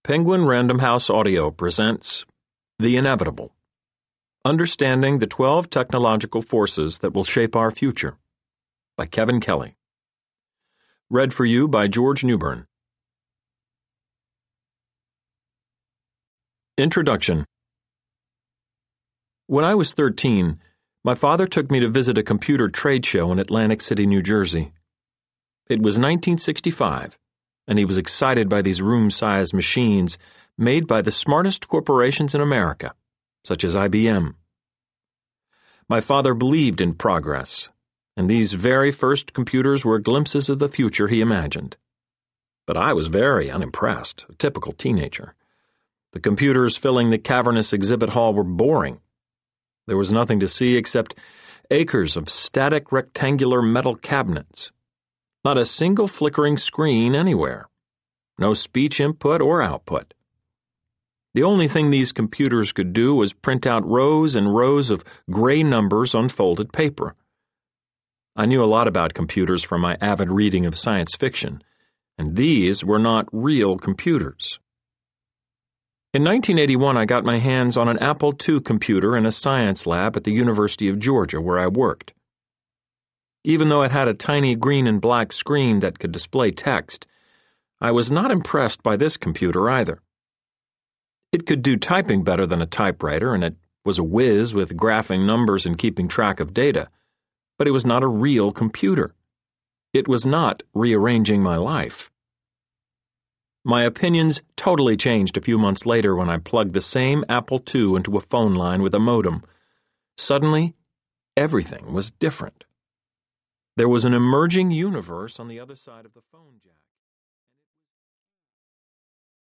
Penguin Random House Audio presents The Inevitable: Understanding the 12 Technological Forces That Will Shape Our Future by Kevin Kelly. Read for you by George Newbern. Introduction. When I was 13, my father took me to visit a computer trade show in Atlantic City, New Jersey. It was 1965, and he was excited by these room-sized machines made by the smartest corporations in America, such as IBM. My father believed in progress, and these very first computers were glimpses of the future he imagined. But I was very unimpressed, a typical teenager. The computers filling the cavernous exhibit hall were boring. There was nothing to see except acres of static rectangular metal cabinets. Not a single flickering screen anywhere. No speech input or output. The only thing these computers could do was print out rows and rows of gray numbers on folded paper. I knew a lot about computers from my avid reading of science fiction, and these were not real computers. In 1981, I got my hands on an Apple II computer in a science lab at the University of Georgia, where I worked. Even though it had a tiny green and black screen that could display text, I was not impressed by this computer either. It could do typing better than a typewriter, and it was a whiz with graphing numbers and keeping track of data, but it was not a real computer. It was not rearranging my life. My opinions totally changed a few months later when I plugged the same Apple II into a phone line with a modem. Suddenly, everything was different. There was an emerging universe on the other side of the phone jack.